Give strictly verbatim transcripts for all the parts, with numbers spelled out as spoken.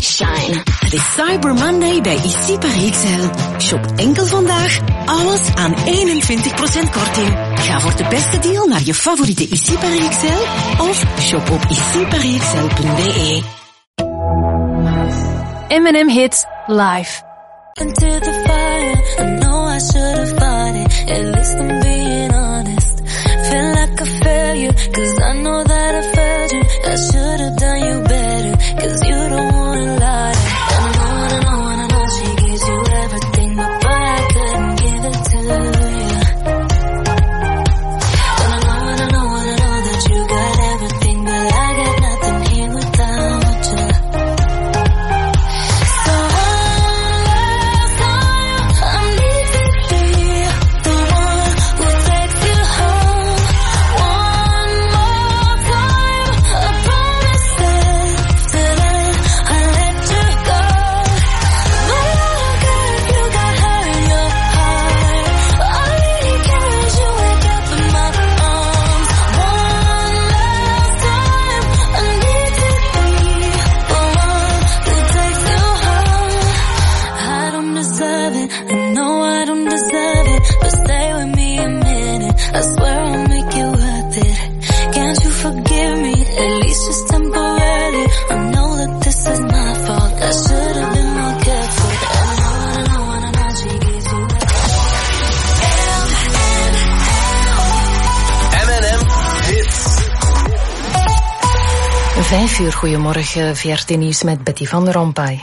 shine. Het is Cyber Monday bij Ici Paris X L. Shop enkel vandaag alles aan eenentwintig procent korting. Ga voor de beste deal naar je favoriete Ici Paris X L of shop op ici paris x l punt b e. M and M Hits Live. Into the fire, I know I should have fought it. At least I'm being honest. Feel like a failure, cause I know that I failed you. I should have done you better, cause you don't wanna lie. I know, I know, I know she gives you everything, but boy, I couldn't give it to you. And I know, and I know, and I know that you got everything, but I got nothing here without you. So last time, I need to be the one who takes you home. One more time, I promise that today I let you go. But I don't care if you got hurt in your heart. All I really care is you wake up in my arms. One last time, I need to be the one who takes you home. I don't deserve it, I know I don't deserve it, but stay with me a minute, I swear I'll make it worth it. Can't you forgive me, at least just temporarily? I know that this is my fault, I should have been more careful. And I know, I know, I know she gives you M and M Hits. Vijf uur, goedemorgen, V R T Nieuws met Betty van der Rompuy.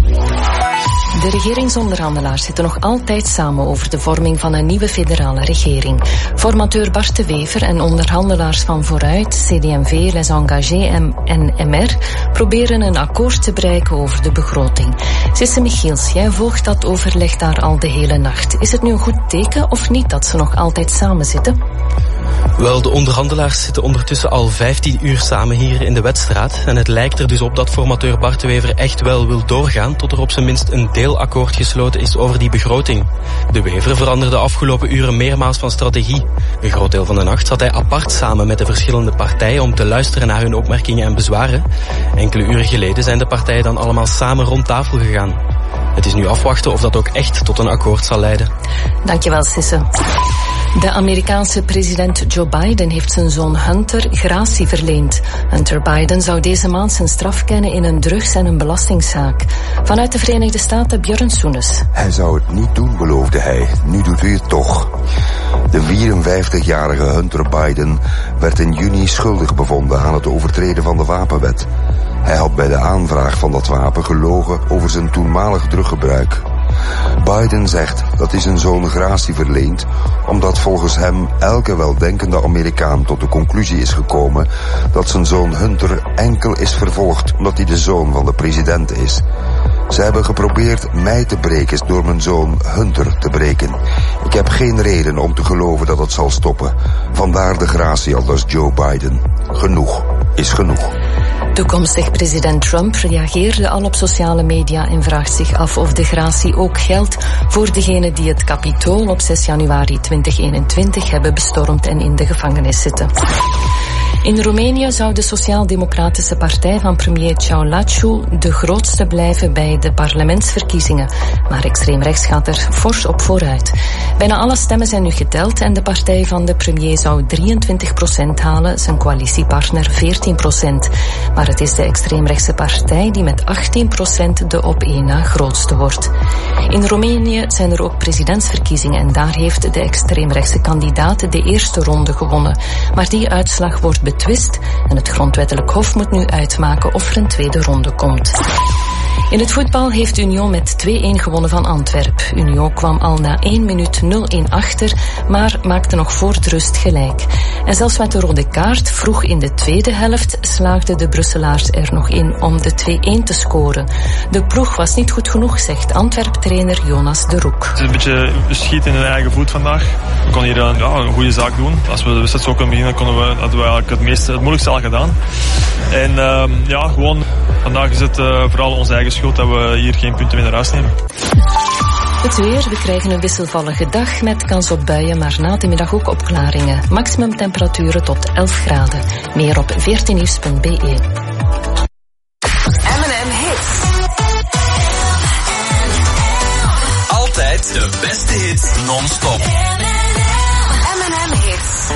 De regeringsonderhandelaars zitten nog altijd samen over de vorming van een nieuwe federale regering. Formateur Bart de Wever en onderhandelaars van Vooruit, C D M V, Les Engagés en M R proberen een akkoord te bereiken over de begroting. Sisse Michiels, jij volgt dat overleg daar al de hele nacht. Is het nu een goed teken of niet dat ze nog altijd samen zitten? Wel, de onderhandelaars zitten ondertussen al vijftien uur samen hier in de Wetstraat. En het lijkt er dus op dat formateur Bart de Wever echt wel wil doorgaan, tot er op zijn minst een deelakkoord gesloten is over die begroting. De Wever veranderde afgelopen uren meermaals van strategie. Een groot deel van de nacht zat hij apart samen met de verschillende partijen om te luisteren naar hun opmerkingen en bezwaren. Enkele uren geleden zijn de partijen dan allemaal samen rond tafel gegaan. Het is nu afwachten of dat ook echt tot een akkoord zal leiden. Dankjewel, Sisse. De Amerikaanse president Joe Biden heeft zijn zoon Hunter gratie verleend. Hunter Biden zou deze maand zijn straf kennen in een drugs- en een belastingszaak. Vanuit de Verenigde Staten, Björn Soenes. Hij zou het niet doen, beloofde hij. Nu doet hij het toch. De vierenvijftigjarige Hunter Biden werd in juni schuldig bevonden aan het overtreden van de wapenwet. Hij had bij de aanvraag van dat wapen gelogen over zijn toenmalig druggebruik. Biden zegt dat hij zijn zoon gratie verleent omdat volgens hem elke weldenkende Amerikaan tot de conclusie is gekomen dat zijn zoon Hunter enkel is vervolgd omdat hij de zoon van de president is. Ze hebben geprobeerd mij te breken door mijn zoon Hunter te breken. Ik heb geen reden om te geloven dat het zal stoppen. Vandaar de gratie, aldus Joe Biden. Genoeg is genoeg. Toekomstig president Trump reageerde al op sociale media en vraagt zich af of de gratie ook geldt voor degenen die het Capitool op zes januari tweeduizend eenentwintig hebben bestormd en in de gevangenis zitten. In Roemenië zou de Sociaal-Democratische Partij van premier Ciaulascu de grootste blijven bij de parlementsverkiezingen. Maar extreem rechts gaat er fors op vooruit. Bijna alle stemmen zijn nu geteld en de partij van de premier zou drieëntwintig procent halen, zijn coalitiepartner veertien procent. Maar het is de extreemrechtse partij die met achttien procent de op één na grootste wordt. In Roemenië zijn er ook presidentsverkiezingen en daar heeft de extreemrechtse kandidaat de eerste ronde gewonnen. Maar die uitslag wordt betwist en het grondwettelijk hof moet nu uitmaken of er een tweede ronde komt. In het voetbal heeft Union met twee-een gewonnen van Antwerp. Union kwam al na één minuut nul-een achter, maar maakte nog voor de rust gelijk. En zelfs met de rode kaart, vroeg in de tweede helft, slaagden de Brusselaars er nog in om de twee-een te scoren. De ploeg was niet goed genoeg, zegt Antwerp-trainer Jonas de Roek. Het is een beetje schieten in hun eigen voet vandaag. We konden hier een, ja, een goede zaak doen. Als we de wedstrijd zo kunnen beginnen, konden we, hadden we eigenlijk het, meeste, het moeilijkste al gedaan. En uh, ja, gewoon, vandaag is het uh, vooral onze eigen schuld dat we hier geen punten meer naar huis nemen. Het weer, we krijgen een wisselvallige dag met kans op buien, maar na de middag ook opklaringen. Maximum temperaturen tot elf graden. Meer op veertien nieuws punt b e. M and M Hits. De beste hits non-stop. M and M Hits.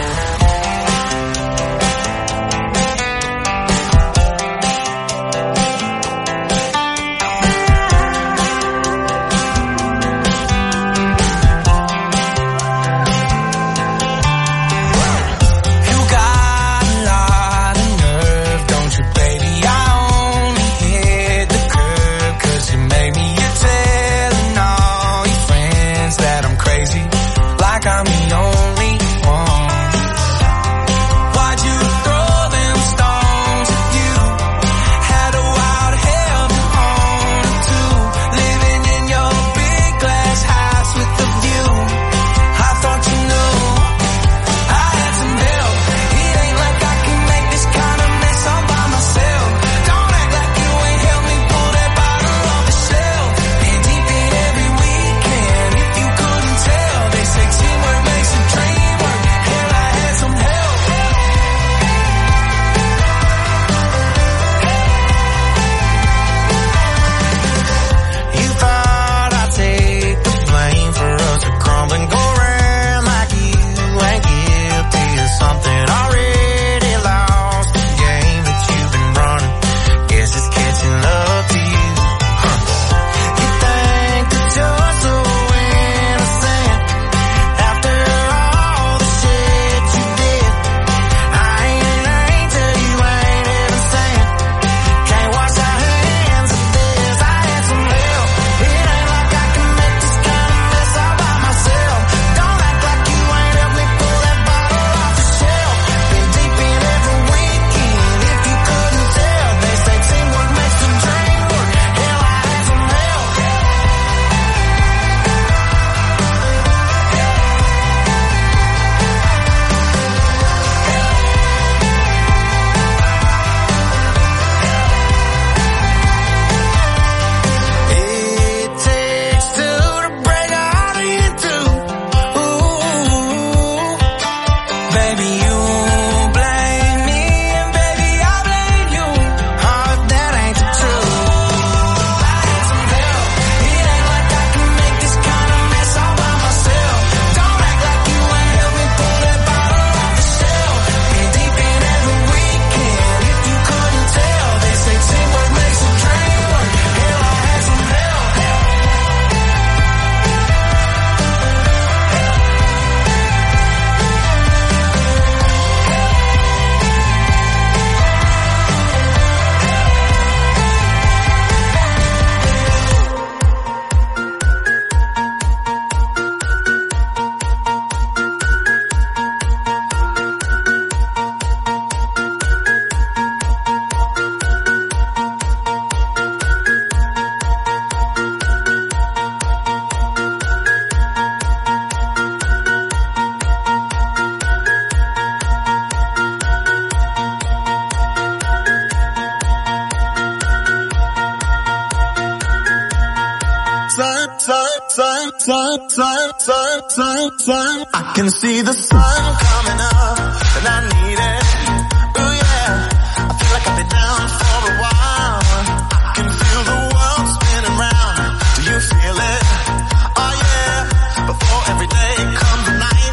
I can see the sun coming up, and I need it. Ooh yeah, I feel like I've been down for a while. I can feel the world spinning round. Do you feel it? Oh yeah, before every day comes a night.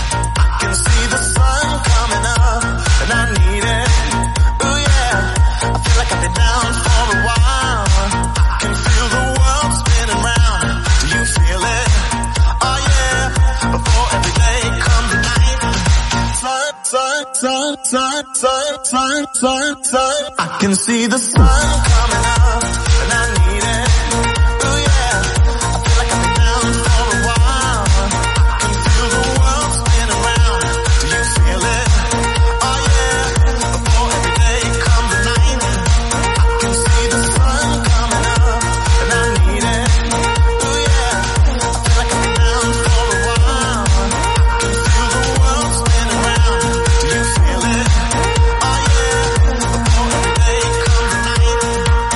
I can see the sun coming up, and I need it. Ooh yeah, I feel like I've been down for a while. I can feel the world spinning round. Do you feel it? Oh yeah, before every day comes a night. Sun, sun, sun, sun, sun, sun, sun, sun. I can see the sun coming up, and I need it. Ooh yeah, I feel like I've been down for a while. I can feel the world spinning round. Do you feel it? Oh yeah, before every day comes a night. I can see the sun coming up, and I need it. Ooh yeah, I feel like I've been down for a while. I can feel the world spinning round. Do you feel it? Oh yeah, before every day comes a night.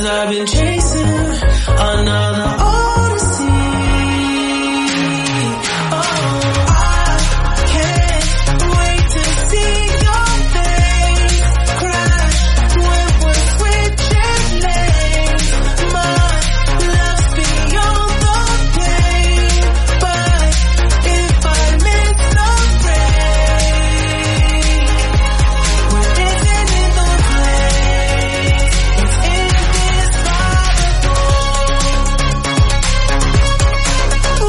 I've been chasing another odyssey. Oh, I can't wait to see your face crash when we're switching lanes. My love's beyond the pain, but if I miss the break, we're dancing in the place. It's indescribable. Ooh,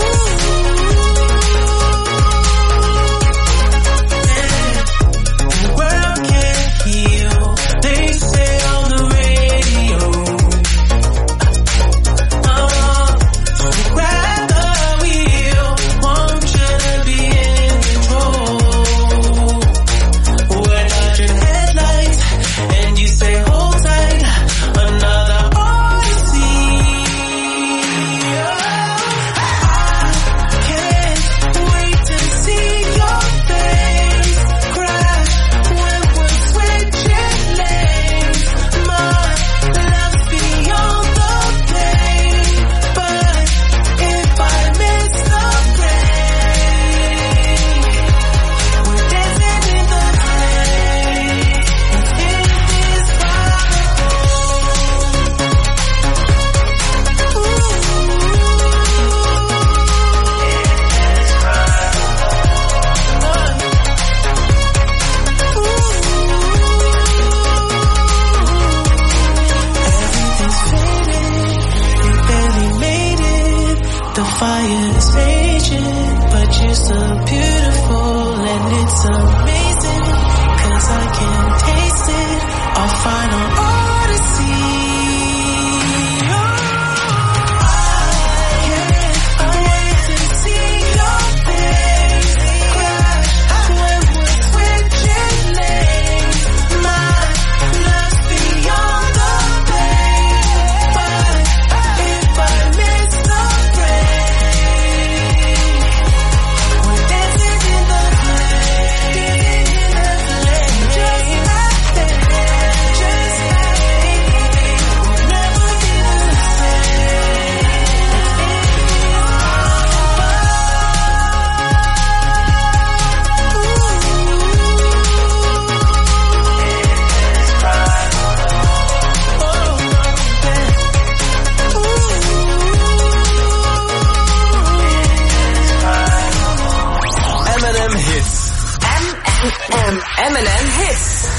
the world can't heal, they say on the radio. Uh, so grab the wheel, want you to be in control. We're dodging headlights, and you say hold tight, another odyssey. I can't wait to see your face crash when we're switching lanes. My love's beyond the pain, but if I miss the break, we're dancing in the place. It's indescribable. Ooh, everything's faded, we barely made it. The fire is raging, but you're so beautiful and it's amazing. Cause I can taste it, our final odyssey. Oh, I can't wait to see your face crash when we're switching lanes. My love's beyond the pain, but if I miss the break, we're dancing in the place, just like that, just like we'll never be the M and M Hits. M and M Hits.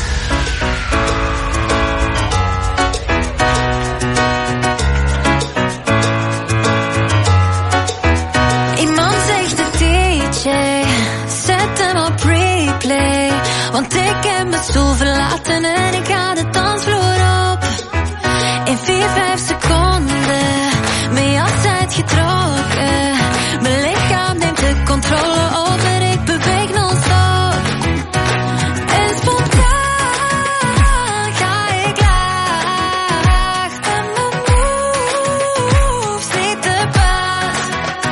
Iemand zegt de D J, zet hem op replay. Want ik heb mijn stoel verlaten en ik ga de dansvloer op. In vier, vijf seconden, mijn jas uitgetrokken. Mijn lichaam neemt de controle over, ik beweeg non-stop. En spontaan ga ik laag. En mijn moves niet te pas.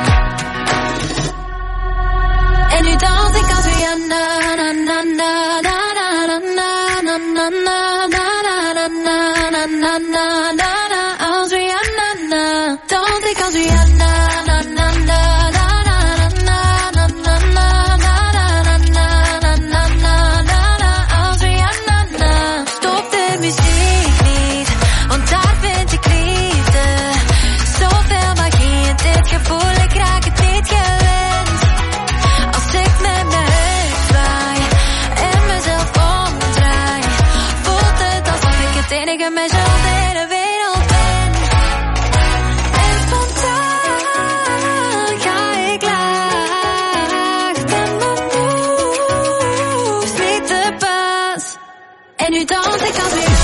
En nu dans ik als Rihanna, na na na na na na na na na na na na na na na na na als Rihanna, na. Dans ik als Rihanna, na na na na na na na na na na na na na na na als Rihanna, na. Stop de muziek niet, want daar vind ik liefde. Zoveel magie in dit gevoel, ik raak het niet gewend. Als ik met mijn heup zwaai en mezelf omdraai, voelt het alsof ik het enige meisje op de hele wereld ben. En spontaan ga ik laag, en mijn moves niet te pas. En nu dans ik als weer.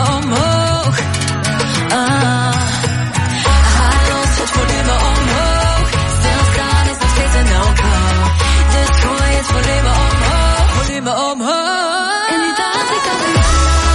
omhoog. Ah. Halos het volume omhoog. Stilstaan is nog steeds een no-go. Dus gooi het volume omhoog. Volume omhoog. En nu dans ik al weer.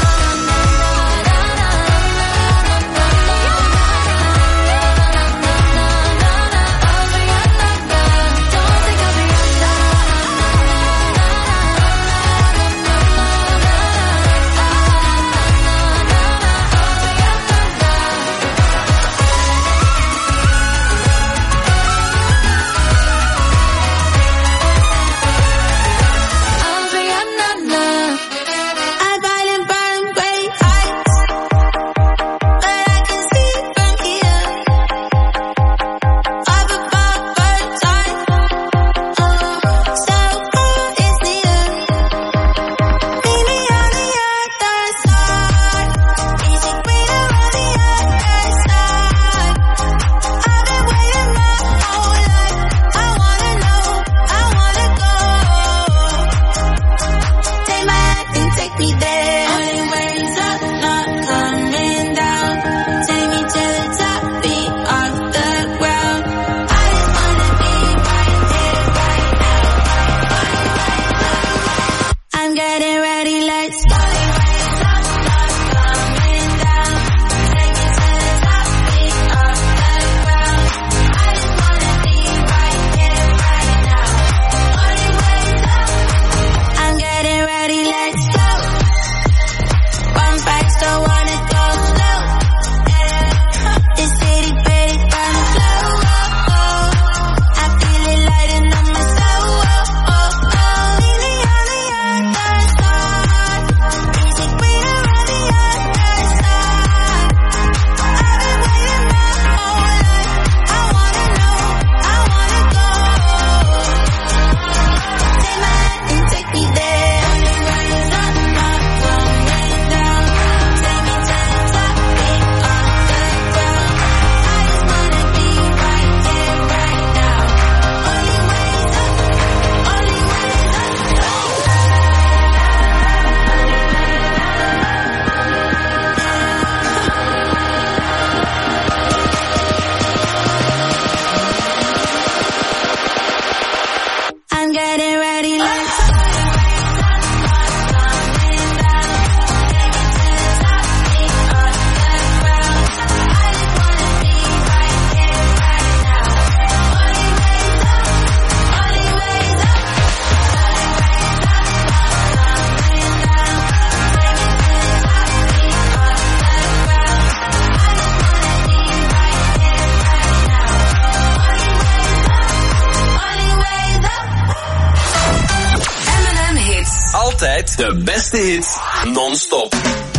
De beste hits, non-stop.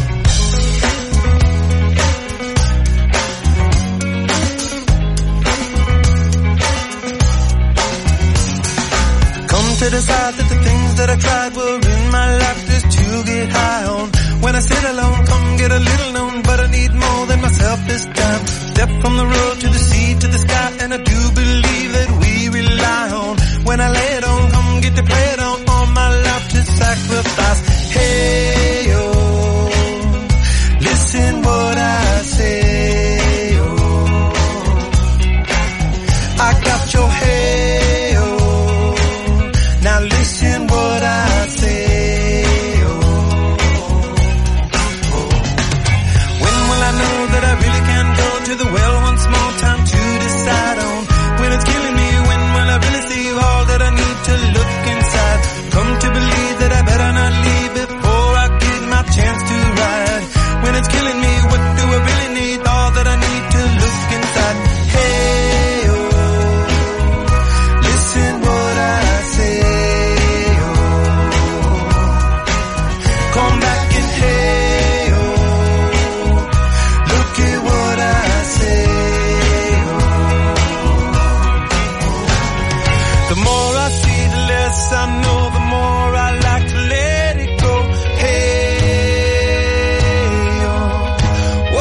Come to decide that the things that I tried were in my life just to get high on. When I sit alone, come get a little known, but I need more than myself this time. Step from the road to the sea to the sky, and I do believe that we rely on. When I lay it on, come get to play it on, all my life to sacrifice. Hey, oh, listen what I say, oh, I got your hey, oh, now listen what I say, oh, oh. When will I know that I really can go to the well once more, time to decide on when it's killing me, when will I really see all that I need to look inside, come to believe that I better not leave before I get my chance to ride, when it's killing me, what do I really need, all that I need to look inside, hey, oh, listen what I say, oh, come back and hey, oh, look at what I say, oh, the more I see, the less I know, the more I like to let it go. Hey, oh,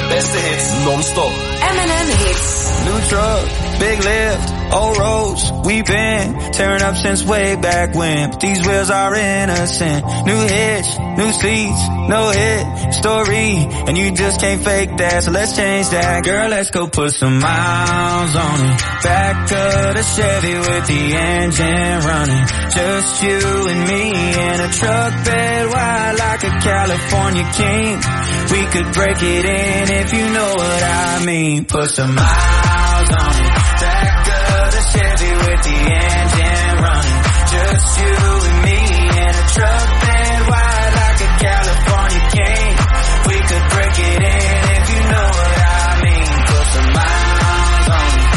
beste hits non-stop. M and M Hits. New truck, big lift, old roads, we've been tearing up since way back when. But these wheels are innocent. New hitch, new seats, no hit story, and you just can't fake that. So let's change that, girl. Let's go put some miles on it. Back of the Chevy with the engine running. Just you and me in a truck bed wide like a California king. We could break it in if you know what I mean. Put some miles on it. Back of the Chevy with the engine running. Just you and me in a truck bed wide like a California king. We could break it in if you know what I mean. Put some miles on it.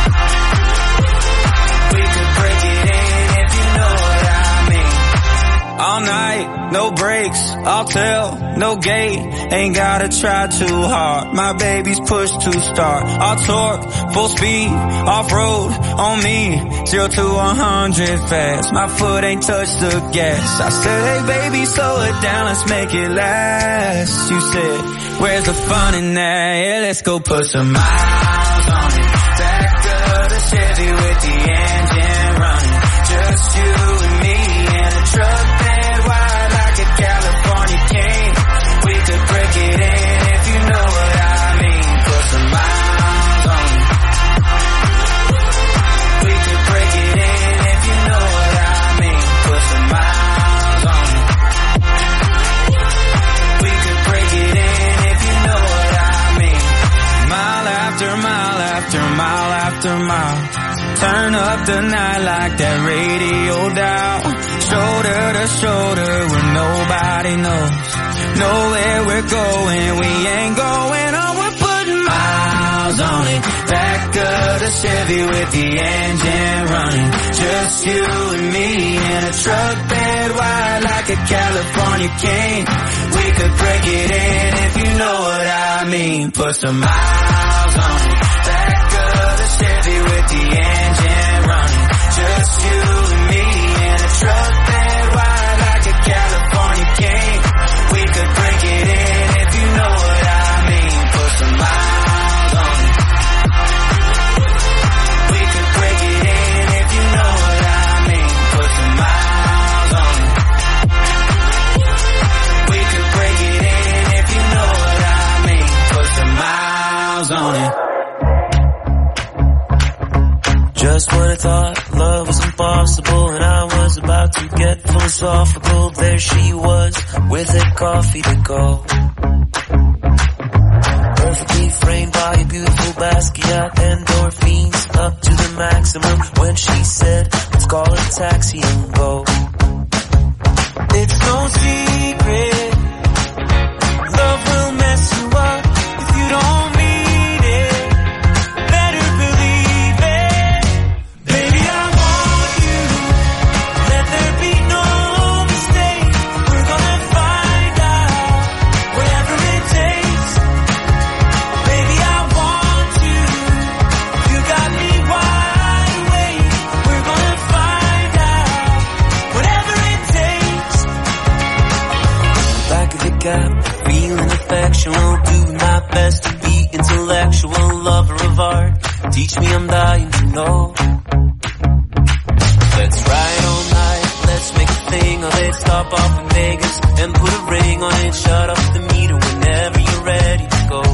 We could break it in if you know what I mean. All night, no brakes, I'll tell, no gate. Ain't gotta try too hard. My baby's push to start. I'll torque, full speed, off-road, on me. Zero to a hundred fast. My foot ain't touched the gas. I said, hey baby, slow it down, let's make it last. You said, where's the fun in that? Yeah, let's go put some miles on it. Back of the Chevy with the engine running. Just you and me in a truck bed wide like a California king. We could break it in if you know what I mean. Put some miles on it. We could break it in if you know what I mean. Put some miles on it. We could break it in if you know what I mean. Mile after mile after mile after mile. Turn up the night like that radio dial. Shoulder to shoulder where nobody knows. Know where we're going, we ain't going on. We're putting miles on it. Back of the Chevy with the engine running. Just you and me in a truck bed wide like a California king. We could break it in if you know what I mean. Put some miles on it. Back of the Chevy with the engine running. Just you and me in a truck bed wide like a California king. We could break it in if you know what I mean. Put some miles on it. We could break it in if you know what I mean. Put some miles on it. We could break it in if you know what I mean. Put some miles on it. Just when I thought love was impossible and I was about to get philosophical, there she was with a coffee to go. Perfectly framed by a beautiful Basquiat, endorphins up to the maximum when she said, let's call it a taxi and go. It's no secret, love will mess you up if you don't mean it. Better believe it. Baby, I want you. Let there be no mistake. We're gonna find out whatever it takes. Baby, I want you. You got me wide awake. We're gonna find out whatever it takes. Back of the gap, feeling affection. Will do my best to be intellectual, lover of art. Teach me, I'm dying to know. Let's ride all night, let's make a thing of it. Stop off in Vegas and put a ring on it. Shut off the meter whenever you're ready to go.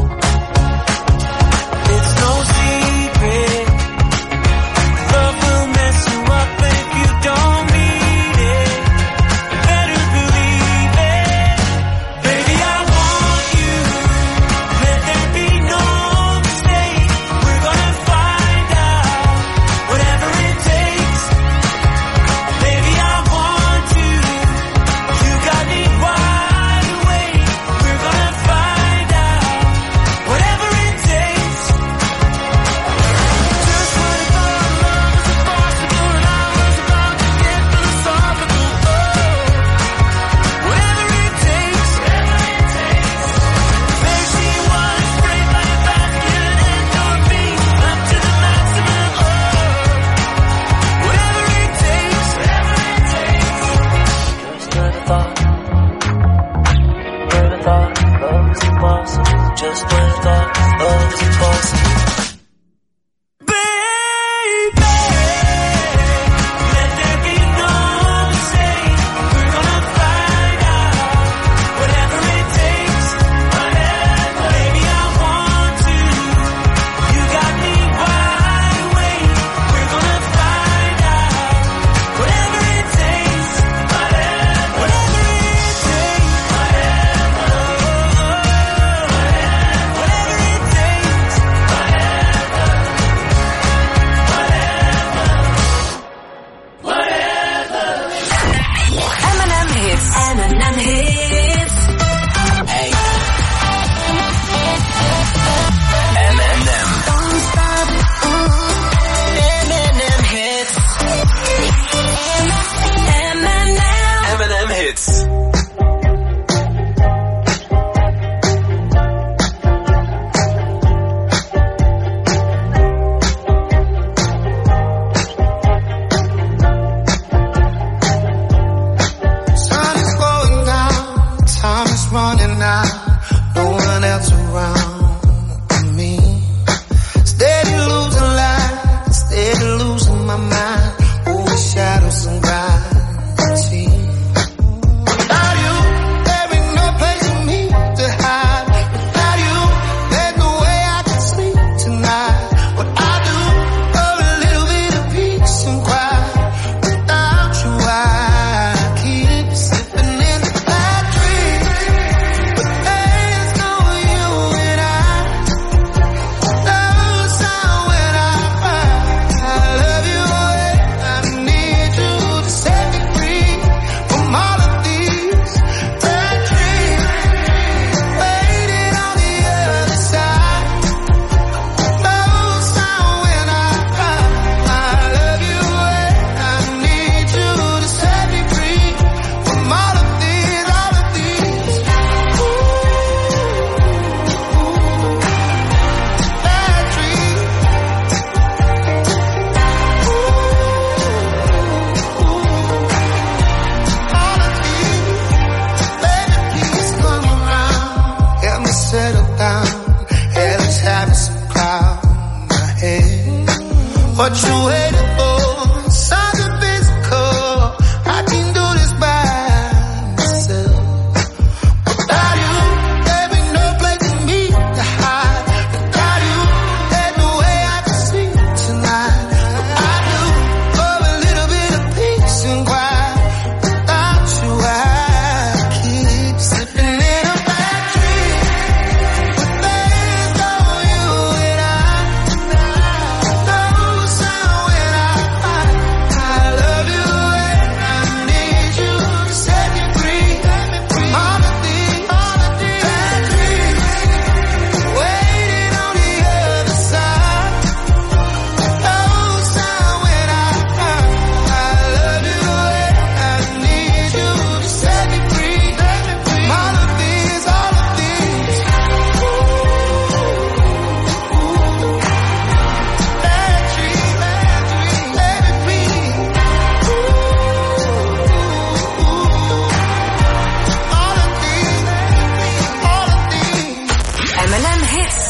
It's no secret, love will mess you up, but if you don't mean it, better believe it. Baby, I want you. Let there be no mistake. We're gonna find out whatever it takes. Baby, I want you. You got me wide awake. We're gonna find out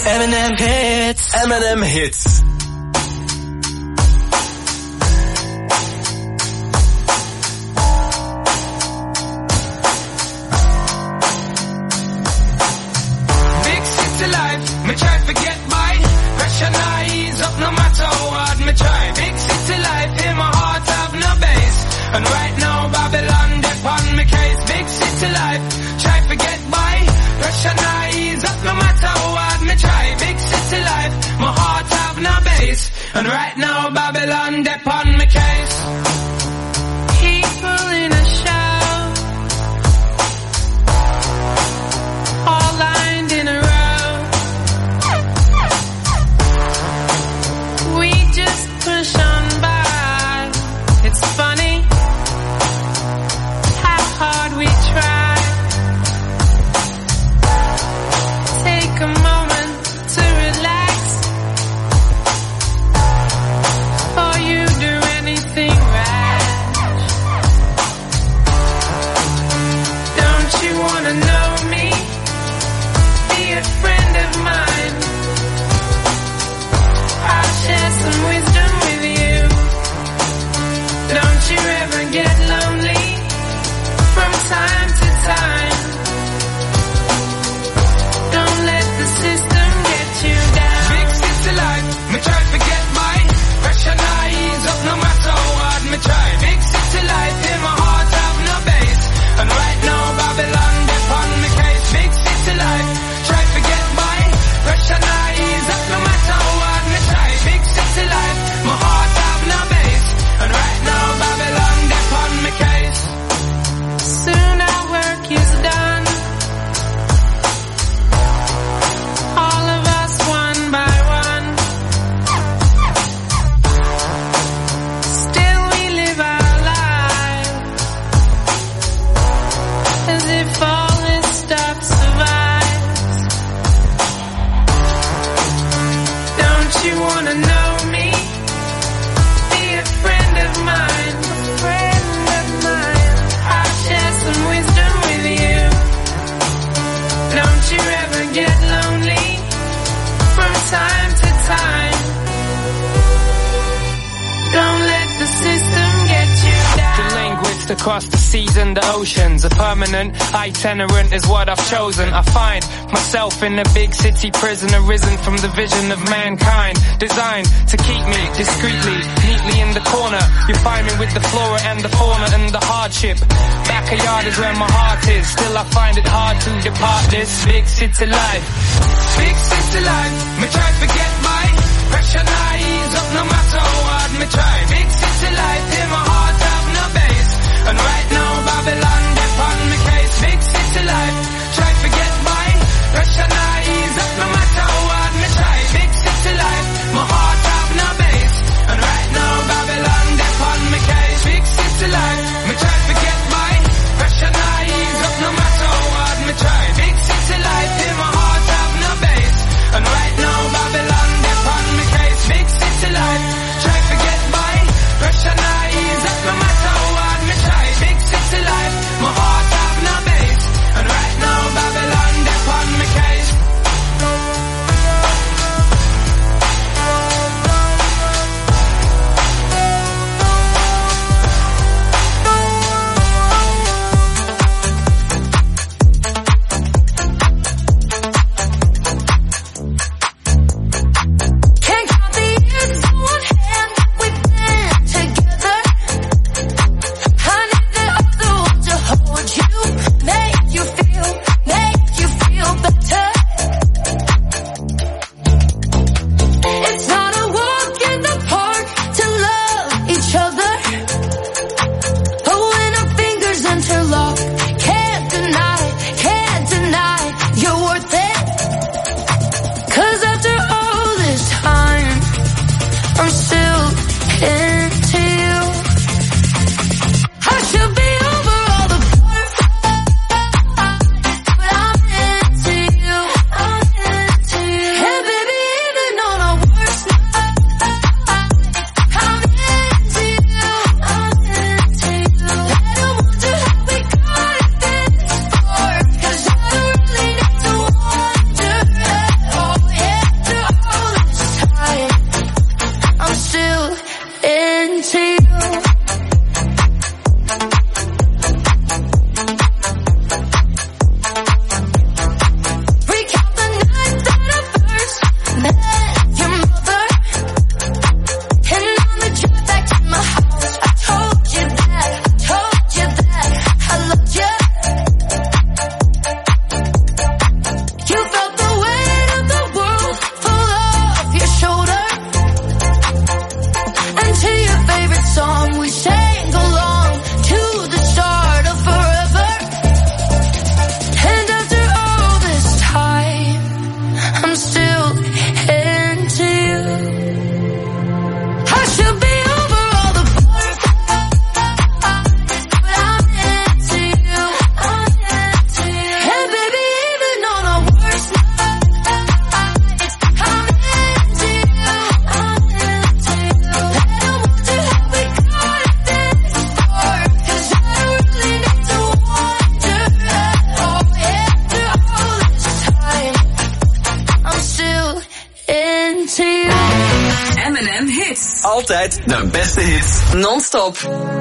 Eminem hits. Eminem hits. Big city life, me try to get by. Pressure not ease up no matter how hard me try. Big city life, in my heart have no base. And right now Babylon dip on me case. Big city life, try to get by. Pressure not ease up no matter how hard me try. Big city life, my heart have no base. And right now Babylon dip on me case. People in a show, all lined in a row. We just push on by. It's funny how hard we try. Take a moment to relax before you do anything rash. Don't you wanna know me? Be a friend of mine. I'll share some wisdom with you. Don't you ever get lonely from time to time. Don't let the system get you down. Big city life, me try to get by. Pressure not ease up no matter how hard me try. Big city life, in my heart have no base. And right now Babylon dip on me case. Big city life, try to get by. Pressure not ease up no matter how hard me try. Big city life, my heart have no base. And right now Babylon dip on me case. Soon our work is done. All of us one by one. Still we live our lives as if all this stuff survives. Don't you wanna know me? Be a friend of mine. A friend of mine. I'll share some wisdom with you. Don't you ever get lonely from time to time. Don't let the system get you down. The linguist across the seas and the oceans. A permanent itinerant is what I've chosen. I find myself in a big city prison, arisen from the vision of mankind, designed to keep me discreetly, neatly in the corner. You find me with the flora and the fauna and the hardship. Backyard is where my heart is. Still I find it hard to depart this big city life. Big city life, me try to get by. Pressure not ease up no matter how hard me try. Big city life, in my heart have no base. And right now Babylon dip on me case. Big city life, try to get by. Pressure not ease up no matter how hard me try. Big city life, my heart have no base. And right now Babylon dip on me case. Big city life, me try to get by. Pressure not ease up no matter how hard me try. Big city life, in my heart have no base. And right now Babylon dip on me case. Big city life, try to get by. Pressure not ease up no matter how hard me try. Big city life, Altijd de beste hits. Non-stop.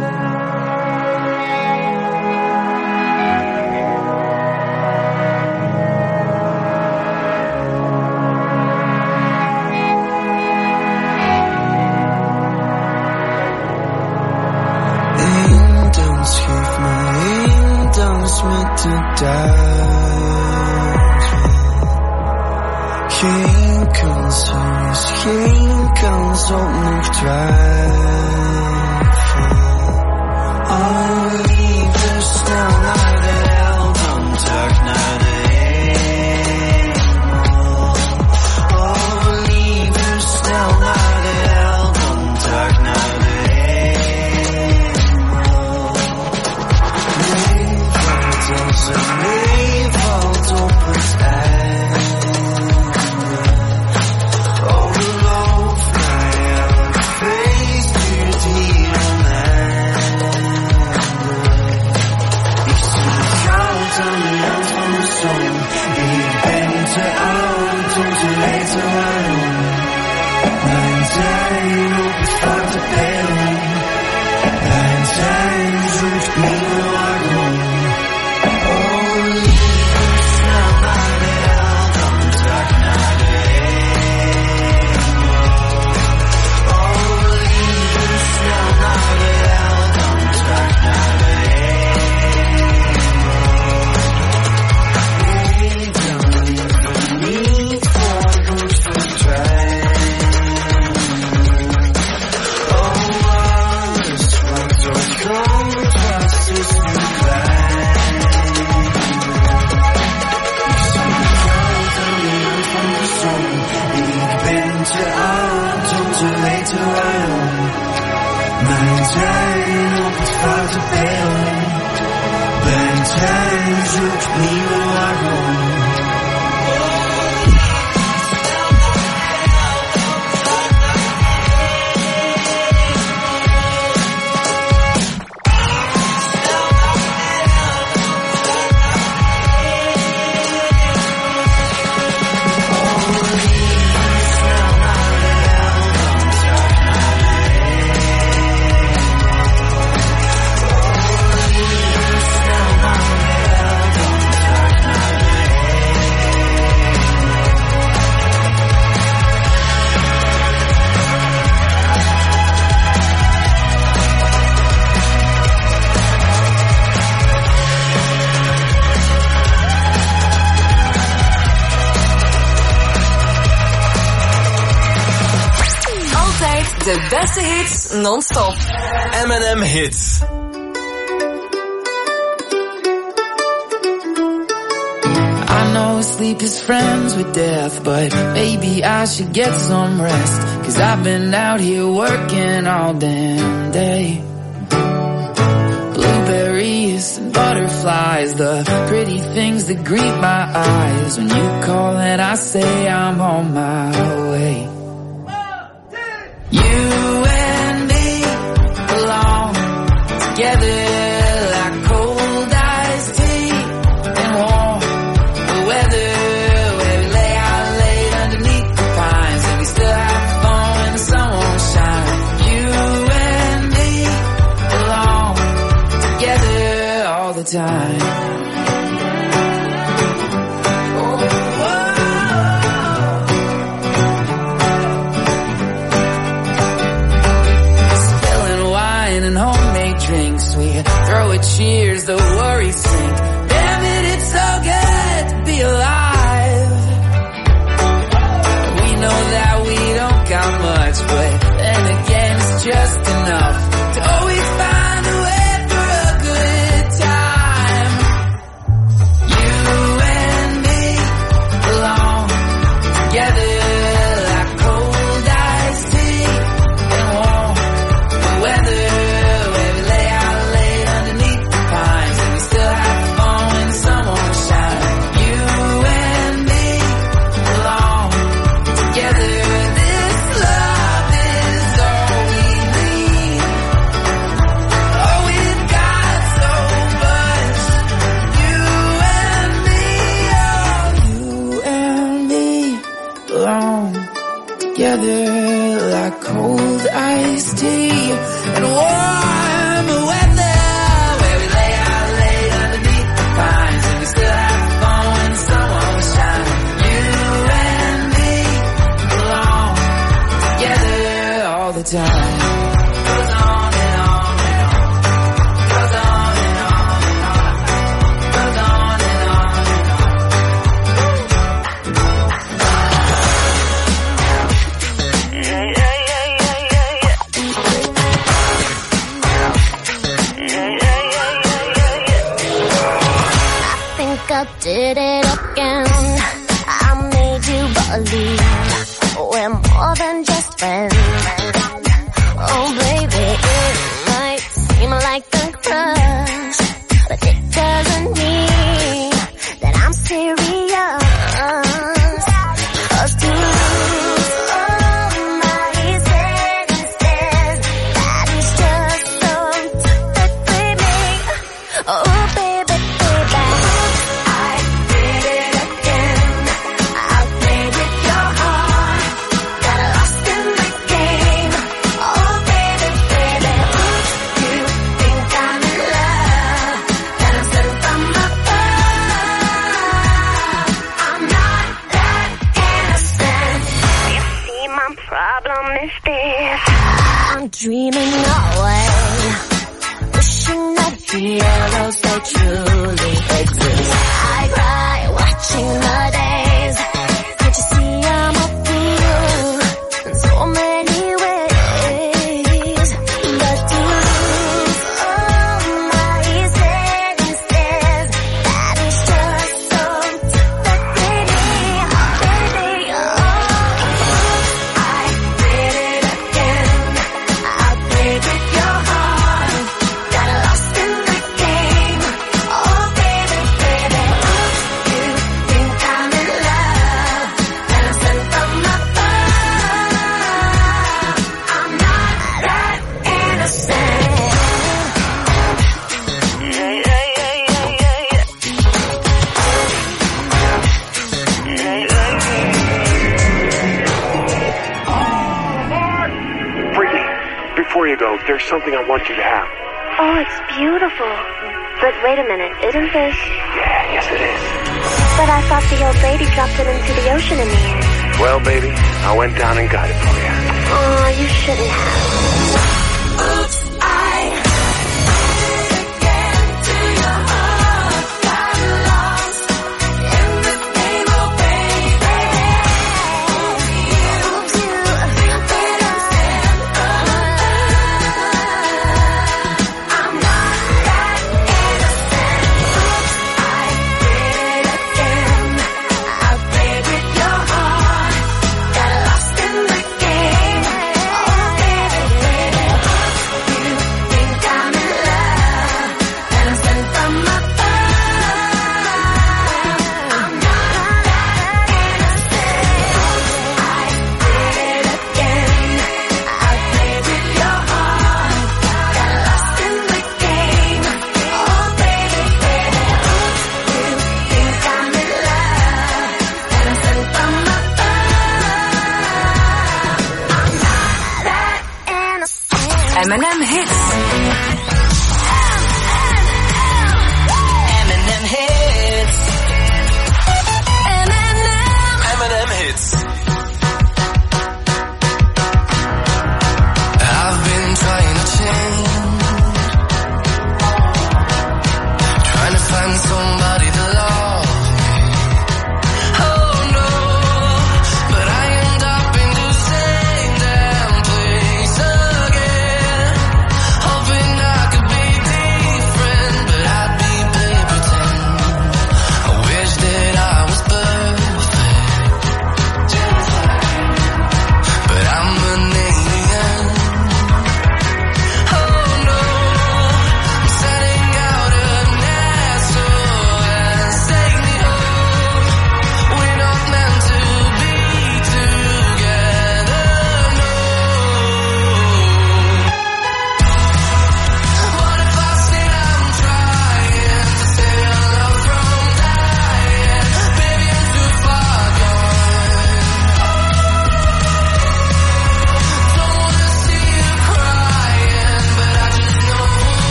Eén dans geeft me één dans met de duivel. Geen kans, er is geen kans op nog twijfel. Oh, liever snel naar de hel dan terug naar de hemel. Oh, liever snel naar de hel dan terug naar de hemel. Nee, valt als er nee valt op het einde. Oh, geloof mij, elk feest duurt hier een einde. Ik zie het goud aan de rand van de zon. Ik ben te oud om te weten waarom. Mijn zijn op het zwarte perron. Mijn zijn zoekt nieuwe waarom. Oh, liever snel naar de hel dan terug naar de hemel. Oh, liever snel naar de hel dan terug naar de hemel. Ik wil liever niet voorgoed verdwijnen. Oh, alles wat ooit groot was is nu klein. Ik zie het goud aan de rand van de zon. Ik ben te oud om te weten waarom. Mijn zijn op het foute perron. Mijn zijn zoekt nieuwe waarom. De beste hits non-stop. M and M Hits. I know sleep is friends with death, but maybe I should get some rest. Cause I've been out here working all damn day. Blueberries and butterflies, the pretty things that greet my eyes. When you call and I say I'm on my way. You and me belong together like cold iced tea and warm the weather, where we lay out late underneath the pines and we still have fun when the sun won't shine. You and me belong together all the time. Throw a cheers, the worries sink. Damn it, it's so good to be alive. We know that we don't got much, but then again it's just enough to always find a way for a good time. You and me belong together like cold iced tea and warm the weather. Together like cold ice. iced tea and warm weather, where we lay out late underneath the pines and we still have fun when the sun won't shine. You and me belong together all the time. Goes on and on and on. Goes on and on and on. Goes on and on and on. Yeah, yeah, yeah, yeah, yeah, yeah. Yeah, yeah, yeah, yeah, yeah. I think I did it again. I made you believe we're more than just friends. Oh baby, it might seem like a crush, but it doesn't mean that I'm serious. 'Cause to lose all my senses, that is just so typically me. Oh baby, baby, I did it again. I played with your heart, got lost in the game. Oh baby, baby, you think I'm in love, that I'm sent from above. I'm not that innocent. You see, my problem is this: I'm dreaming away, wishing that heroes they truly exist. I cry watching the days. Can't you see I'm a fool in so many ways? But to lose all my senses, that is just so typically me. Baby, oh, I did it again. I played with your heart, got lost in the game. Oh baby, baby, you think I'm in love, that I'm sent from above. I'm not that innocent. Yeah, yeah, yeah, yeah, yeah, yeah. Yeah, yeah, Freaky, before you go, there's something I want you to have. Oh, it's beautiful. But wait a minute, isn't this? Yeah, yes it is. But I thought the old lady dropped it into the ocean in the end. Well, baby, I went down and got it for you. Oh, you shouldn't have. Oops, I did it again to your heart. Got lost in the game, oh baby. You do better stand alone. I'm not that innocent. Oops, I did it again. I played with your heart, got lost in the game. Oh baby, baby, you think I'm in love, that I'm sent from above. I'm not that innocent. I did it again. I played with your heart, got lost in the game. Oh baby, baby, you think I'm in love, that I'm sent from above. I'm not that innocent. M and M Hits. M and M hits. M and M. M and M Hits. I've been trying to change, trying to find somebody to love me. Oh no, but I end up in the same damn place again.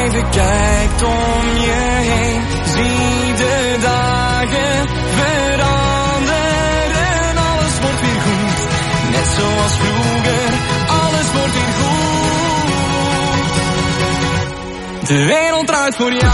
even kijkt om je heen, zie de dagen veranderen. Alles wordt weer goed, net zoals vroeger. Alles wordt weer goed. De wereld draait voor jou.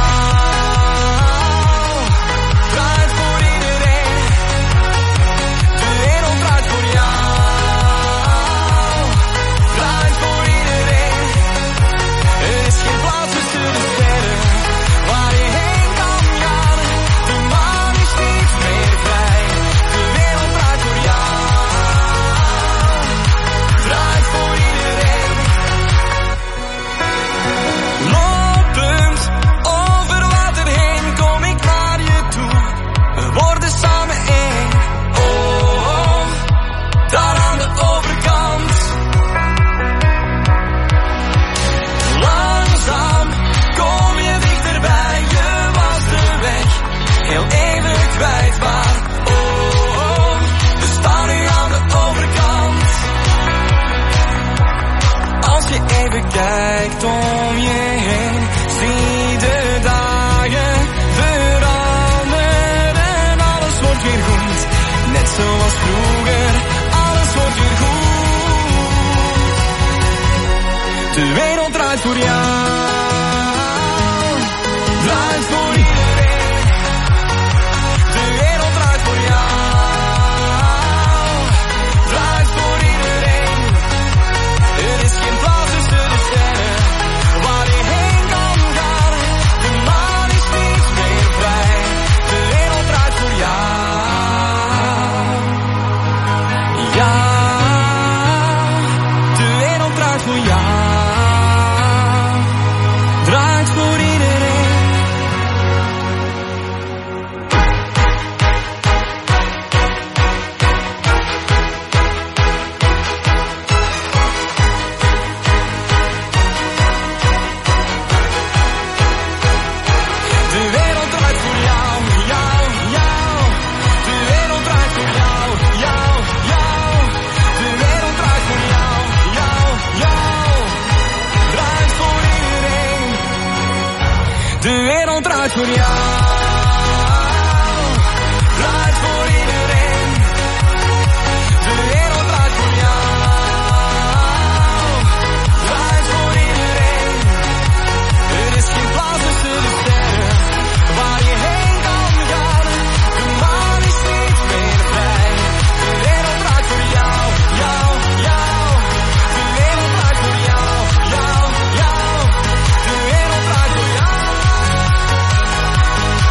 Kijkt om je heen, zie de dagen veranderen. Alles wordt weer goed, net zoals vroeger. Alles wordt weer goed. De wereld draait voor jou, draait voor iedereen. De wereld draait voor jou, draait voor iedereen. Er is geen plaats tussen de sterren, waar je heen kan gaan. De maan is niet meer vrij, de wereld draait voor jou. Ja, de wereld draait voor jou. Draait voor iedereen. De wereld draait voor jou, draait voor iedereen. De wereld draait voor jou, draait voor iedereen. Er is geen plaats tussen de sterren, waar je heen kan gaan. De maan is niet meer vrij. De wereld draait voor jou, jou, jou. De wereld draait voor jou, jou, jou. De wereld draait voor jou.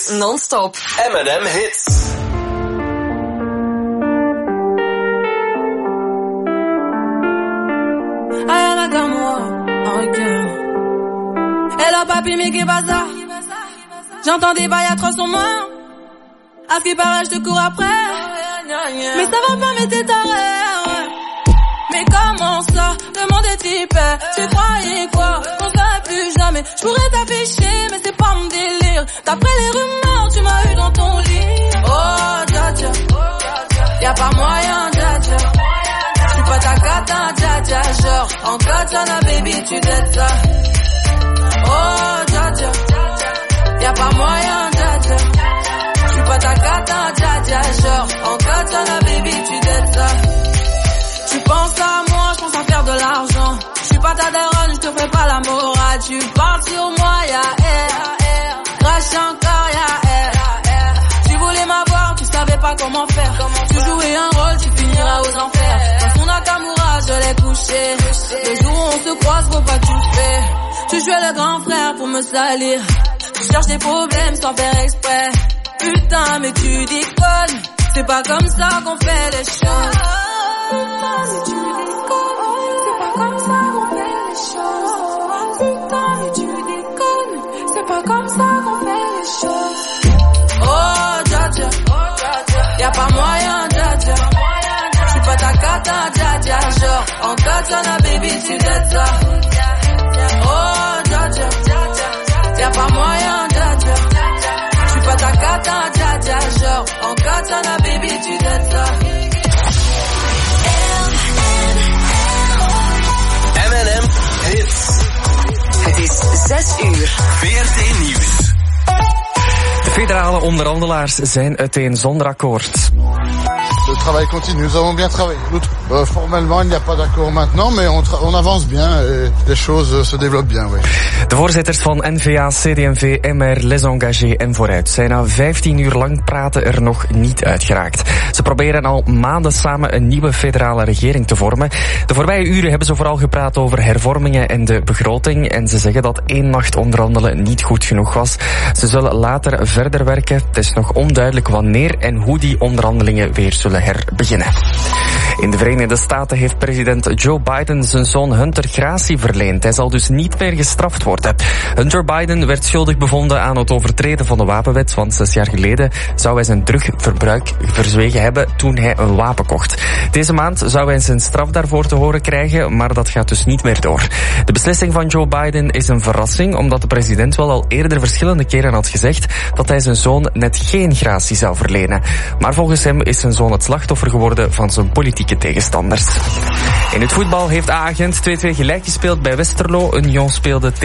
non-stop. M and M Hits. Ayana d'amour, oh girl. Hello papi, mais qu'est bazar? J'entends des bails atroces sur moi. À ce qui paraît, je te cours après. Mais ça va pas, mais t'es taré, ouais. Mais comment ça? Le monde est hyper. Tu croyais quoi? On ferait plus jamais. Je pourrais t'afficher, mais c'est pas mon délire. D'après les rumeurs, tu m'as eu dans ton lit. Oh, dja dja. Y'a pas moyen, dja dja. J'suis pas ta cata, dja dja. Genre, en katana, baby, tu dettes ça. Oh, dja dja. Y'a pas moyen, dja dja. J'suis pas ta cata, dja dja. Genre, en katana, baby, tu dettes ça. Tu penses à moi, je pense à faire de l'argent. Je suis pas ta daronne, je te fais pas la morale. Tu parles sur moi, y'a air. Crash encore, y'a air. Tu voulais m'avoir, tu savais pas comment faire. Tu jouais un rôle, tu finiras aux enfers. Dans son Nakamura, je l'ai couché. Le jour où on se croise, faut pas tout faire. Tu jouais le grand frère pour me salir. Tu cherches des problèmes sans faire exprès. Putain, mais tu déconnes. C'est pas comme ça qu'on fait les choses. Putain, mais tu déconnes, c'est pas comme ça qu'on fait les choses. Putain, mais tu déconnes, c'est pas comme ça qu'on fait les choses. Oh, dja dja, y'a pas moyen, dja dja. J'suis pas ta cata, dja dja. Genre, en katana, baby, tu dettes ça. Oh, dja dja, y'a pas moyen, dja dja. J'suis pas ta cata, dja dja. Genre, en katana, baby, tu dettes ça. M and M Hits. Het is zes uur. V R T Nieuws. De federale onderhandelaars zijn uiteen zonder akkoord. Le travail continue, nous avons bien travaillé. Euh, formellement, il n'y a pas d'accord maintenant, mais on, on avance bien et les choses se développent bien, oui. De voorzitters van N V A, C D M V, M R, Les Engagés en Vooruit zijn na vijftien uur lang praten er nog niet uitgeraakt. Ze proberen al maanden samen een nieuwe federale regering te vormen. De voorbije uren hebben ze vooral gepraat over hervormingen en de begroting en ze zeggen dat één nacht onderhandelen niet goed genoeg was. Ze zullen later verder werken. Het is nog onduidelijk wanneer en hoe die onderhandelingen weer zullen herbeginnen. In de Verenigde Staten heeft president Joe Biden zijn zoon Hunter gratie verleend. Hij zal dus niet meer gestraft worden. Hunter Biden werd schuldig bevonden aan het overtreden van de wapenwet, want zes jaar geleden zou hij zijn drugverbruik verzwegen hebben toen hij een wapen kocht. Deze maand zou hij zijn straf daarvoor te horen krijgen, maar dat gaat dus niet meer door. De beslissing van Joe Biden is een verrassing, omdat de president wel al eerder verschillende keren had gezegd dat hij zijn zoon net geen gratie zou verlenen. Maar volgens hem is zijn zoon het slachtoffer geworden van zijn politieke tegenstanders. In het voetbal heeft A-agent twee twee gelijk gespeeld bij Westerlo. Union speelde tegen